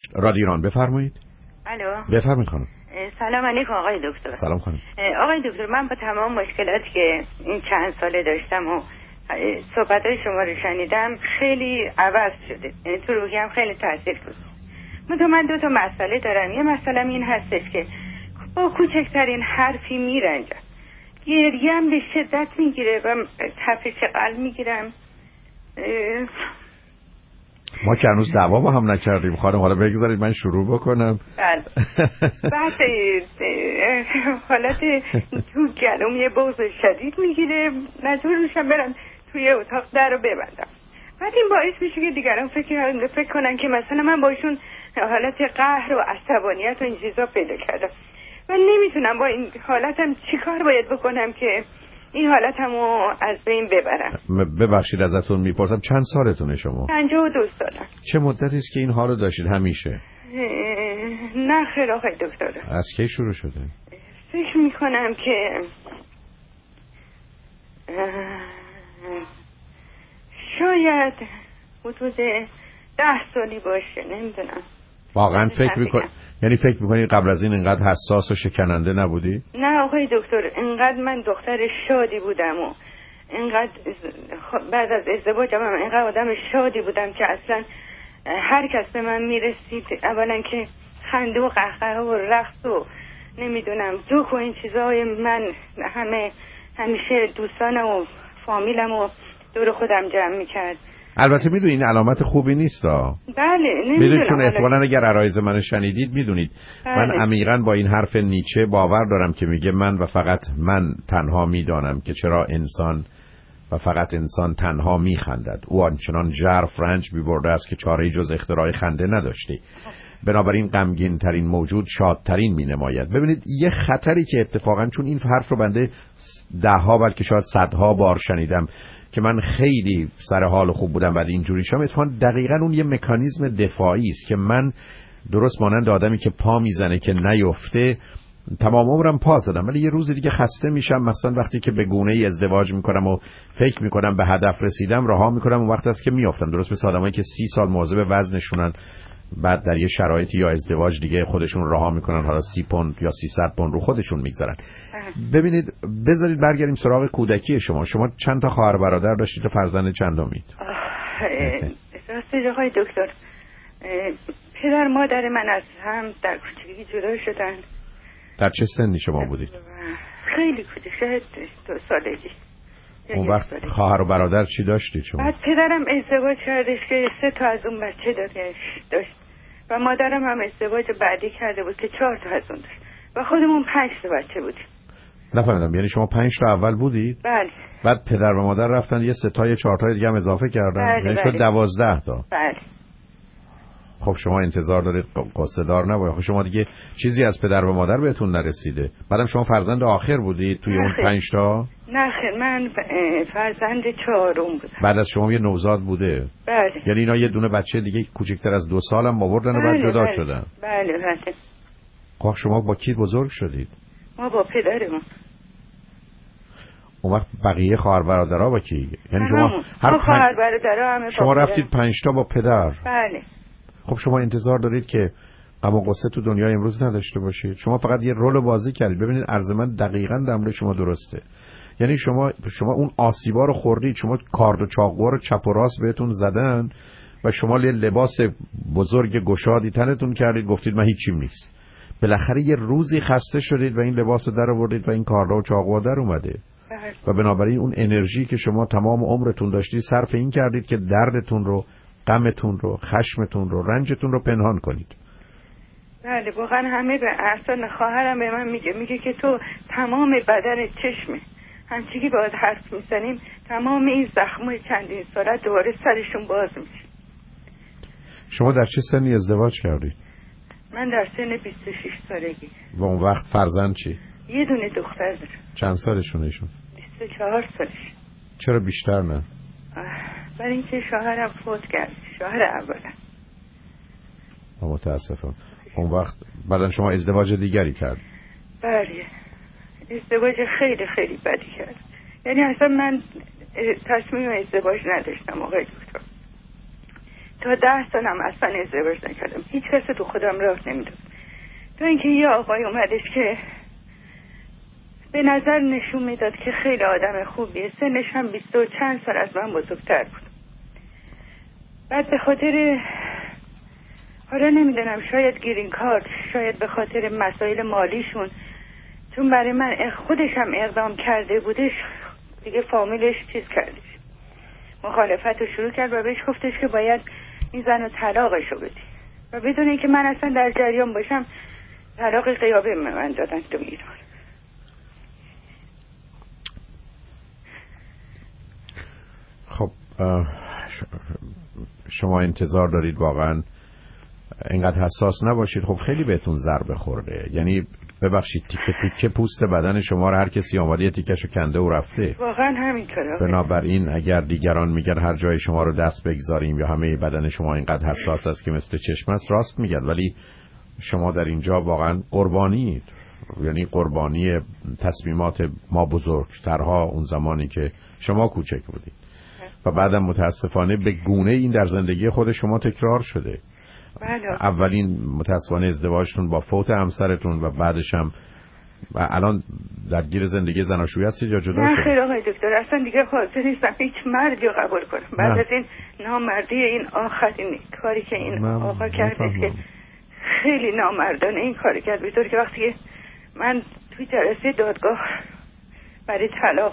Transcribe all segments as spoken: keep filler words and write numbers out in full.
رادیو ایران بفرمایید. الو بفرمایید خانم. سلام علیکم آقای دکتر. سلام خانم. آقای دکتر، من با تمام مشکلاتی که این چند ساله داشتم و صحبت‌های شما رو شنیدم خیلی عوض شده، یعنی تو روحیم خیلی تاثیر گذاشته. من دو تا مسئله دارم. یه مسئله این هستش که با کوچکترین حرفی میرنجم، گریم به شدت میگیره و تپش قلب میگیرم. ما که هنوز دعوا با هم نکردیم خانم، حالا بگذارید من شروع بکنم. بله. بعد حالت تو گلوم یه بغض شدید میگیره، مجبور میشم برم توی اتاق در رو ببندم. بعد این باعث میشه که دیگران فکر فکر کنن که مثلا من باشون حالت قهر و عصبانیت و این چیزا پیدا کردم و نمیتونم با این حالتم چیکار باید بکنم که این حالتمو از بین ببرم. ببخشید ازتون میپرسم چند سالتونه شما؟ پنجاه و دو سالم. چه مدتی است که این حالو داشتید همیشه؟ نه خیر آقای دکتر. از کی شروع شده؟ فکر میکنم که شاید حدود ده سالی باشه، نمیدونم. واقعا فکر میکنی؟ یعنی فکر میکنی قبل از این اینقدر حساس و شکننده نبودی؟ نه آقای دکتر، اینقدر من دختر شادی بودم و اینقدر بعد از ازدواجم هم اینقدر آدم شادی بودم که اصلا هر کس به من میرسید اولا که خنده و قهقه و رقص و نمیدونم جوک و این چیزهای من همه همیشه دوستانم و فامیلم و دور خودم جمع میکرد. البته میدونی این علامت خوبی نیست ها. بله نمیدونم. میدونید چون احتمالاً اگر عرایض منو شنیدید میدونید بله. من عمیقاً با این حرف نیچه باور دارم که میگه من و فقط من تنها میدانم که چرا انسان و فقط انسان تنها میخندد. او آنچنان ژرف رنج میبرده است که چاره‌ای جز اختراع خنده نداشته. بنابراین غمگین ترین موجود شادترین می نماید. ببینید یه خطری که اتفاقا چون این حرف رو بنده ده ها بلکه شاید صدها بار شنیدم که من خیلی سر حال خوب بودم بعد اینجوری شدم، اتفاقا دقیقاً اون یه مکانیزم دفاعی است که من درست مانند آدمی که پا میزنه که نیفته تمام عمرم پا زدم ولی یه روز دیگه خسته میشم، مثلا وقتی که به گونه ای ازدواج میکنم و فکر میکنم به هدف رسیدم رها میکنم اون وقت است که میافتم. درست مثل آدمایی که سی سال مواظب وزنشونن بعد در یه شرایطی یا ازدواج دیگه خودشون رها میکنن، حالا سی پوند یا سیصد پوند رو خودشون میگذارن. ببینید بذارید برگردیم سراغ کودکی شما. شما چند تا خواهر برادر داشتید و فرزند چندمی؟ راستش آقای دکتر، پدر مادر من از هم در کوچگی جدا شدن. در چه سنی شما بودید؟ خیلی کوچک، شاید دو سالگی. اون وقت خواهر و برادر چی داشتید شما؟ بعد پدرم ازدواج کردش که سه تا از اون بچه داشت و مادرم هم ازدواج بعدی کرده بود که چهار تا از اون داشت و خودمون پنج تا بچه بودیم. نفهمیدم، یعنی شما پنج تا اول بودید؟ بله. بعد پدر و مادر رفتن یه سه تا یه چهار تا دیگه هم اضافه کردن؟ بله یعنی بله. شد دوازده تا. بله. خب شما انتظار دارید قصه دار نباید. خب شما دیگه چیزی از پدر و مادر بهتون نرسیده. بعدم شما فرزند آخر بودید توی اون پنج تا؟ نه خیر، من فرزند چهارم بودم. بعد از شما یه نوزاد بوده؟ بله. یعنی اینا یه دونه بچه دیگه کوچکتر از دو سال هم آوردن و بعد جدا بله. شدن؟ بله بله. خب شما با کی بزرگ شدید؟ ما با پدرمون. اون وقت بقیه خواهر برادرها با کی؟ یعنی شما هر خواهر برادرها همه شما رفتید پنج تا با پدر؟ بله. خب شما انتظار دارید که غم و غصه تو دنیای امروز نداشته باشید؟ شما فقط یه رول بازی کردید. ببینید عرض من دقیقاً در مورد شما درسته. یعنی شما شما اون آسیبا رو خوردید، شما کارد و چاقو رو چپ و راست بهتون زدن و شما یه لباس بزرگ گشادی تنتون کردید، گفتید من هیچیم نیست. بالاخره یه روزی خسته شدید و این لباس رو در آوردید و این کارد و چاقو در اومده. و بنابراین اون انرژی که شما تمام عمرتون داشتید صرف این کردید که دردتون رو، غمتون رو، خشمتون رو، رنجتون رو پنهان کنید. بله واقعا همه به اصلا خواهرم به من میگه میگه که تو تمام بدن چشمه، همچی که باید حرف میزنیم تمام این زخمای چندین ساله دوباره سرشون باز میشه. شما در چه سنی ازدواج کردید؟ من در سن بیست و شش سالگی. و اون وقت فرزند چی؟ یه دونه دختر دارم. چند سالشون ایشون؟ بیست و چهار سالش. چرا بیشتر نه؟ برای اینکه شوهرم فوت کرد، شوهر اولم. متاسفم. اون وقت بعدن شما ازدواج دیگری کرد؟ بله، ازدواج خیلی خیلی بدی کرد. یعنی اصلا من تصمیم ازدواج نداشتم آقای دکتر. تا ده سالم اصلا ازدواج نکردم، هیچ کس تو خودم راه نمیداد. تا اینکه یه آقای اومدش که به نظر نشون میداد که خیلی آدم خوبیه، سنش هم بیست و چند سال از من بزرگتر بود. بعد به خاطر حالا نمیدونم شاید گرین کارت، شاید به خاطر مسائل مالیشون، چون برای من خودش هم اقدام کرده بودش، دیگه فامیلش چیز کردش، مخالفت رو شروع کرد و بهش گفتش که باید این زن رو طلاقش رو بدی و بدون اینکه من اصلا در جریان باشم طلاق غیابی من دادن تو ایران. خب شما انتظار دارید واقعا اینقدر حساس نباشید؟ خب خیلی بهتون ضربه خورده، یعنی ببخشید تیکه تیکه پوست بدن شما رو هر کسی آمده یه تیکشو کنده و رفته. واقعا همینطوره. بنابراین اگر دیگران میگن هر جای شما رو دست بگذاریم یا همه بدن شما اینقدر حساس است که مثل چشم است، راست میگن، ولی شما در اینجا واقعا قربانیید، یعنی قربانی تصمیمات ما بزرگترها اون زمانی که شما کوچک بودید و بعدم متاسفانه به گونه این در زندگی خود شما تکرار شده. بله. اولین متاسفانه ازدواجتون با فوت همسرتون و بعدش هم و الان درگیر زندگی زناشویی هستید یا جدا شدید؟ نه خیر آقای دکتر، اصلا دیگه حاضر نیستم هیچ مردی رو قبول کنم بعد نه. از این نامردی، این آخرین کاری که این آقا کردش که خیلی نامردانه این کاری کرد، به طوری که وقتی که من توی جلسه دادگاه برای طلاق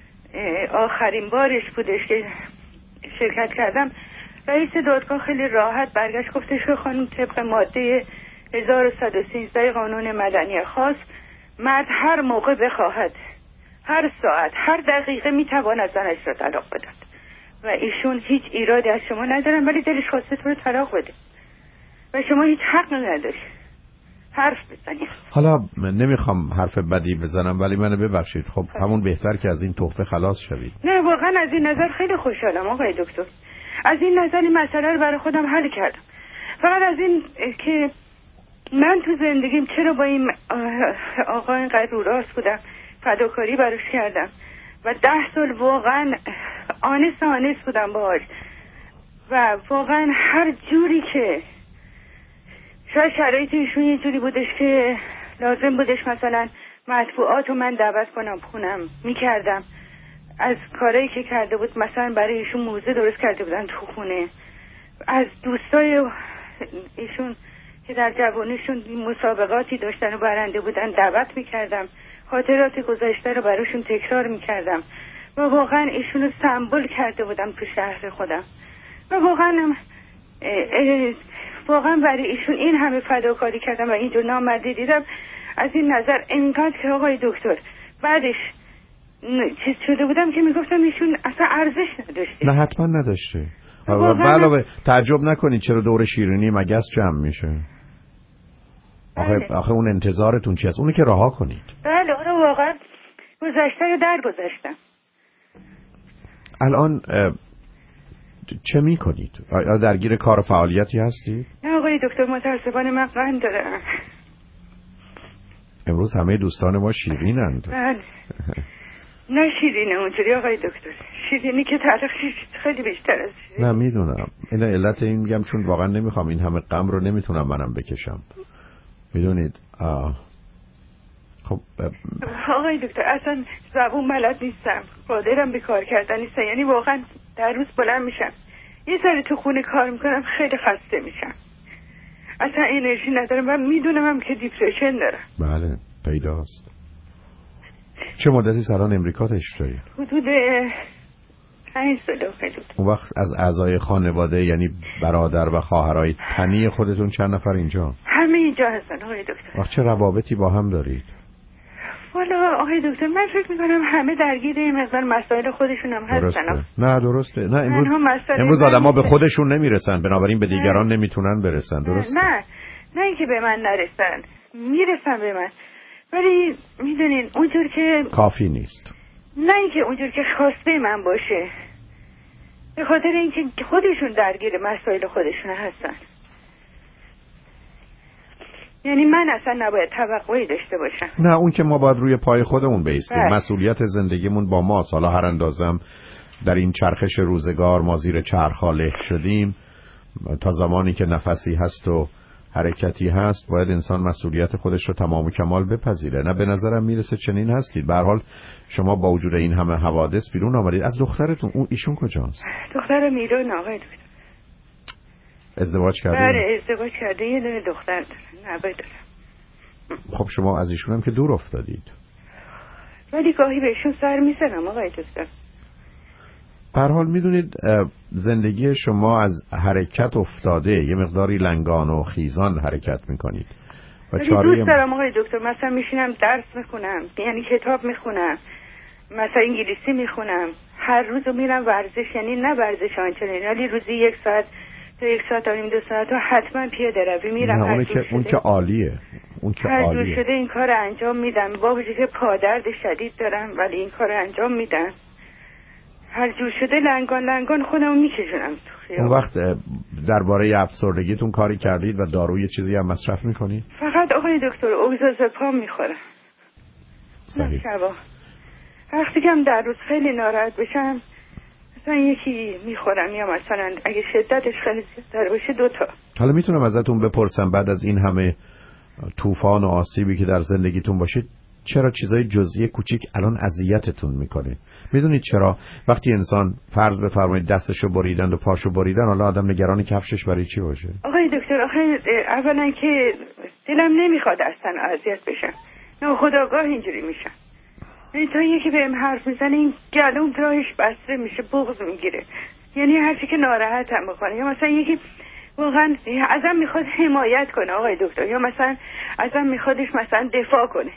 آخرین بارش بودش که شرکت کردم، رئیس دادگاه خیلی راحت برگشت گفتش که خانم طبق ماده هزار و صد و سیزده قانون مدنی خاص مرد هر موقع بخواهد، هر ساعت، هر دقیقه میتواند زنش را طلاق بدهد و ایشون هیچ ایرادی از شما ندارن ولی دلش خواسته تو رو طلاق بده و شما هیچ حق نداری حرف بزنید. حالا نمیخوام حرف بدی بزنم ولی منو ببخشید، خب همون بهتر که از این تحفه خلاص شوید. نه واقعا از این نظر خیلی خوشحالم آقای دکتر، از این نظر این مسئله رو برای خودم حل کردم. فقط از این که من تو زندگیم چرا با این آقا اینقدر رو راست بودم، فداکاری براش کردم و ده سال واقعا آنست آنست بودم باهاش و واقعا هر جوری که شاید شرایط ایشون یه جوری بودش که لازم بودش مثلا مطبوعات رو من دعوت کنم خونم میکردم، از کارهایی که کرده بود مثلا برای ایشون موزه درست کرده بودن تو خونه، از دوستای ایشون که در جوانیشون مسابقاتی داشتن و برنده بودن دعوت میکردم، خاطرات گذشته رو براشون تکرار میکردم و واقعا ایشون رو سمبل کرده بودم تو شهر خودم و واقعا واقعا برای ایشون این همه فداکاری کردم و اینجور نامردی دیدم. از این نظر اینقدر که آقای دکتر بعدش چیز شده بودم که میگفتم ایشون اصلا ارزش نداشته. نه حتما نداشته. علاوه تعجب نکنید چرا دور شیرینی مگس جمع میشه. آخه بله. آخه اون انتظارتون چی است؟ اونو که رها کنید. بله اونو واقعا گذشته رو در گذاشتم. الان چه میکنید؟ آیا درگیر کار فعالیتی هستی؟ نه آقای دکتر متاسفانه من قند دارم. امروز همه دوستان ما شیرینند. بله. نه شیرینه اونجوری آقای دکتر، شیرینی که تلخش خیلی بیشتر از شیرینی. نه میدونم، این علت این میگم چون واقعا نمیخوام این همه غم رو نمیتونم منم بکشم، میدونید. آه. خب آقای دکتر اصلا زبون بلد نیستم، قادرم به کار کردن نیستم، یعنی واقعا در روز بلند میشم یه سری تو خونه کار میکنم خیلی خسته میشم، اصلا انرژی ندارم و میدونم هم که دیپرشن دارم. بله پیداست. چه مدتی سالان امریکا تشریف دارید؟ حدود پنج سال حدود. اون وقت از اعضای خانواده یعنی برادر و خواهرای تنی خودتون چند نفر اینجا؟ همه اینجا هستن آقای دکتر. وقت چه روابطی با هم دارید؟ والا آقای دکتر من فکر میکنم همه درگیر این مقدار مسائل خودشون هم هستن. درسته. نه درسته. نه امروز امروز آدما به خودشون نمیرسن، بنابراین به دیگران نمیتونن برسن. درسته. نه نه اینکه به من نرسن، میرسن به من، ولی میدونین اونجور که کافی نیست. نه اینکه اونجور که خواسته من باشه، به خاطر اینکه خودشون درگیر مسائل خودشون هستن. یعنی من اصلا نباید توقعی داشته باشم. نه اون که ما باید روی پای خودمون بایستیم. مسئولیت زندگیمون با ماست. حالا هر اندازم در این چرخش روزگار ما زیر چرخ له شدیم، تا زمانی که نفسی هست و حرکتی هست باید انسان مسئولیت خودش رو تمام و کمال بپذیره. نه به نظرم میرسه چنین هستید. به هر حال شما با وجود این همه حوادث بیرون آمدید. از دخترتون اون ایشون کجاست؟ دخترم ایران آقای دکتر. ازدواج کرده؟ بله ازدواج کرده، یه دونه دختر داره، نوه داره. خب شما از ایشون هم که دور افتادید. ولی گاهی بهشون سر میزنم آقای دکتر. به هر حال میدونید زندگی شما از حرکت افتاده، یه مقداری لنگان و خیزان حرکت میکنید و چاره دوست دارم آقای دکتر. مثلا میشینم درس میخونم، یعنی کتاب میخونم، مثلا انگلیسی میخونم، هر روز میرم ورزش، یعنی نه ورزش آنچنانی ولی روزی یک ساعت تا یک ساعت و نیم دو ساعت و حتما پیاده روی میرم. اون که اون که عالیه، اون که هر عالیه. جور شده این کار انجام میدم، با وجودی که پادرد شدید دارم ولی این کار انجام میدم. هر جور شده لنگان لنگان خودم میکشونم. اون وقت درباره افسردگیتون کاری کردید و داروی چیزی هم مصرف میکنید؟ فقط آقای دکتر اوگزازپام میخورم. صحیح. وقتی که هم در روز خیلی ناراحت بشم مثلا یکی میخورم، یا مثلا اگه شدتش خیلی زیادتر باشه دوتا. حالا میتونم ازتون بپرسم بعد از این همه طوفان و آسیبی که در زندگیتون باشید چرا چیزای جزئی کوچیک الان اذیتتون میکنه؟ میدونید چرا؟ وقتی انسان فرض بفرمایید دستشو بریدن و پاشو بریدن، حالا آدم نگران کفشش برای چی باشه؟ آقای دکتر آخه اولا که دلم نمیخواد اصلا اذیت بشم، ناخودآگاه اینجوری میشم. یعنی تا یکی بهم حرف میزنه این گلوم راهش بسته میشه، بغض میگیره، یعنی هرچی که ناراحتم بکنه. یا مثلا یکی واقعا ازم میخواد حمایت کنه آقای دکتر، یا مثلا ازم میخوادش مثلا دفاع کنه،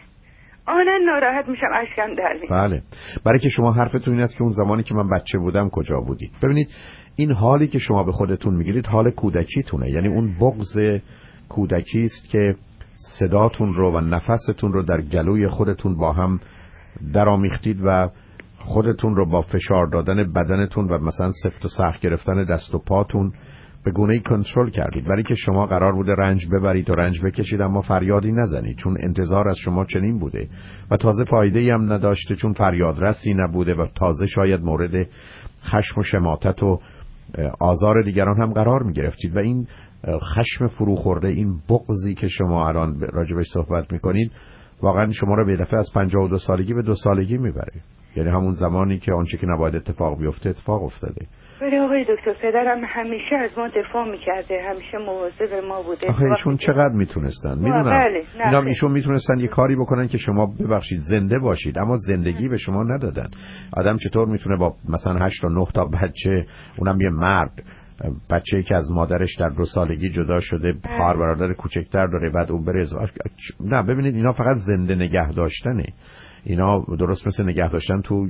آنن ناراحت میشم، اشکم در میاد. بله، برای که شما حرفتون این است که اون زمانی که من بچه بودم کجا بودید. ببینید این حالی که شما به خودتون میگیرید حال کودکیتونه، یعنی اون بغض کودکی است که صداتون رو و نفستون رو در گلوی خودتون با هم درامیختید و خودتون رو با فشار دادن بدنتون و مثلا سفت و سخت گرفتن دست و پاتون به گونه‌ای کنترل کردید، برای که شما قرار بوده رنج ببرید و رنج بکشید اما فریادی نزنید، چون انتظار از شما چنین بوده و تازه فایده‌ای هم نداشته، چون فریاد رسی نبوده و تازه شاید مورد خشم و شماتت و آزار دیگران هم قرار می گرفتید و این خشم فروخورده، این بغضی که شما الان راجبش صحبت میکنید واقعا شما رو به دفعه از پنجاه و دو سالگی به دو سالگی میبره، یعنی همون زمانی که آنچه که نباید اتفاق بیفته اتفاق افتاده. ولی آقای دکتر پدرم همیشه از ما دفاع میکرده، همیشه مواظب ما بوده. آخه ایشون چقدر میتونستن؟ میدونم بله. اینا ایشون میتونستن یه کاری بکنن که شما ببخشید زنده باشید، اما زندگی به شما ندادن. آدم چطور میتونه با مثلا هشت تا نه تا بچه، اونم یه مرد، بچه‌ای که از مادرش در دو سالگی جدا شده، خواهر برادر کوچکتر داره، بعد اون بره ازدواج. نه ببینید اینا فقط زنده نگه داشتنه. اینا درست مثل نگه داشتن تو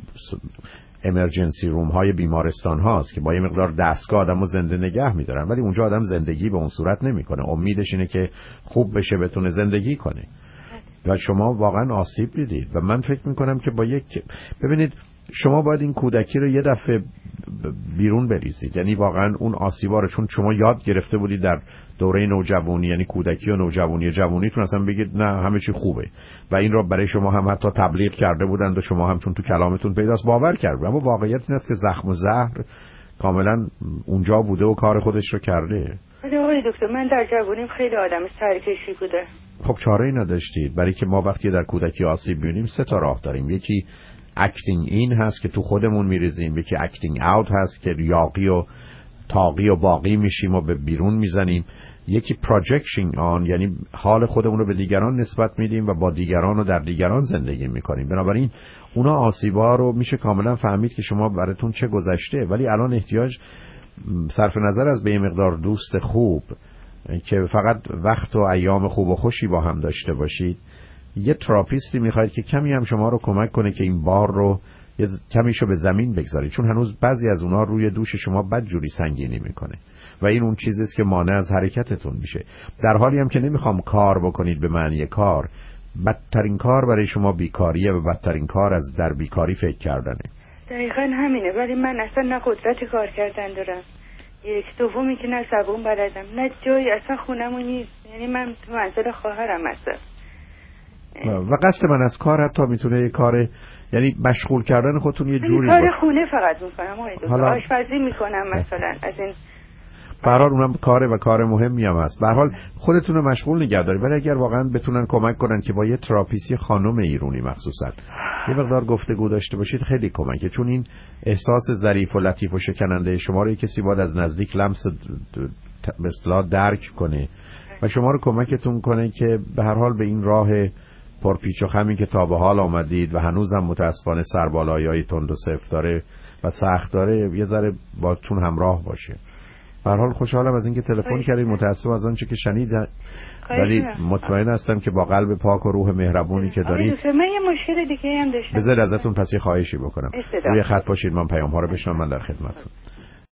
امرجنسی روم های بیمارستان هاست که با یه مقدار دستگاه آدمو زنده نگه میدارن، ولی اونجا آدم زندگی به اون صورت نمیکنه. امیدش اینه که خوب بشه بتونه زندگی کنه. و شما واقعا آسیب دیدید و من فکر میکنم که با یک ببینید شما باید این کودکی رو یه دفعه بیرون بریزید، یعنی واقعا اون آسیبا رو، چون شما یاد گرفته بودید در دوره نوجوانی، یعنی کودکی و نوجوانی جوونیتون اصلا بگید نه همه چی خوبه و این رو برای شما هم حتی تبلیغ کرده بودند و شما هم چون تو کلامتون پیداست باور کرد، اما واقعیت این است که زخم و زهر کاملا اونجا بوده و کار خودش رو کرده. ولی آقای دکتر من در جوانیم خیلی آدم سرکشی بوده. خب چاره‌ای نداشتید، برای که ما وقتی در کودکی آسیب می‌بینیم سه تا راه داریم. یکی اکتینگ این هست که تو خودمون میریزیم، یکی اکتینگ اوت هست که یاقی و تاقی و باقی میشیم و به بیرون میزنیم، یکی پروجکشن آن یعنی حال خودمون رو به دیگران نسبت میدیم و با دیگران و در دیگران زندگی میکنیم. بنابراین اونا آسیبا رو میشه کاملا فهمید که شما براتون چه گذشته، ولی الان احتیاج صرف نظر از به یه مقدار دوست خوب که فقط وقت و ایام خوب و خوشی با هم داشته باشید، یه تراپیستی میخواید که کمی هم شما رو کمک کنه که این بار رو یه کمیشو به زمین بگذارید، چون هنوز بعضی از اونها روی دوش شما بدجوری سنگینی میکنه و این اون چیزی است که مانع از حرکتتون میشه. در حالی هم که نمیخوام کار بکنید به معنی کار، بدترین کار برای شما بیکاریه و بدترین کار از در بیکاری فکر کردنه. دقیقاً همینه، ولی من اصلا نه قدرت کار کردن دارم، یک دومی که نه زبون بلدم، نه جایی، اصلا خونمون نیست، یعنی من تو منزل خواهرم هستم و قصد من از کار حتی میتونه یه کار، یعنی مشغول کردن خودتون یه جوری کار خونه فقط میکنم آقای دکتر، حالا... آشپزی میکنم مثلا از این. به هر حال اونم کاره و کار مهمی هم هست. به هر حال خودتون رو مشغول نگه دارید، ولی اگر واقعا بتونن کمک کنن که با یه تراپیستی خانم ایرانی مخصوصا یه مقدار گفتگو داشته باشید خیلی کمکه، چون این احساس ظریف و لطیف و شکننده شما رو کسی باید از نزدیک لمس به اصطلاح درک کنه و شما رو کمکتون کنه که به هر حال به این راه پرپیچ و خمی که تا به حال آمدید و هنوزم متاسفانه سربالایای تند و سفت داره و سخت داره یه ذره باتون همراه باشه. به هر حال خوشحالم از اینکه تلفن کردید، متاسفم از آنچه که شنیدم، ولی مطمئن هستم که با قلب پاک و روح مهربونی که دارید. من یه مشکل دیگه هم داشتم. بذار ازتون پس یه خواهشی بکنم. روی خط باشید، من پیام ها رو بشنوم، من در خدمتتون.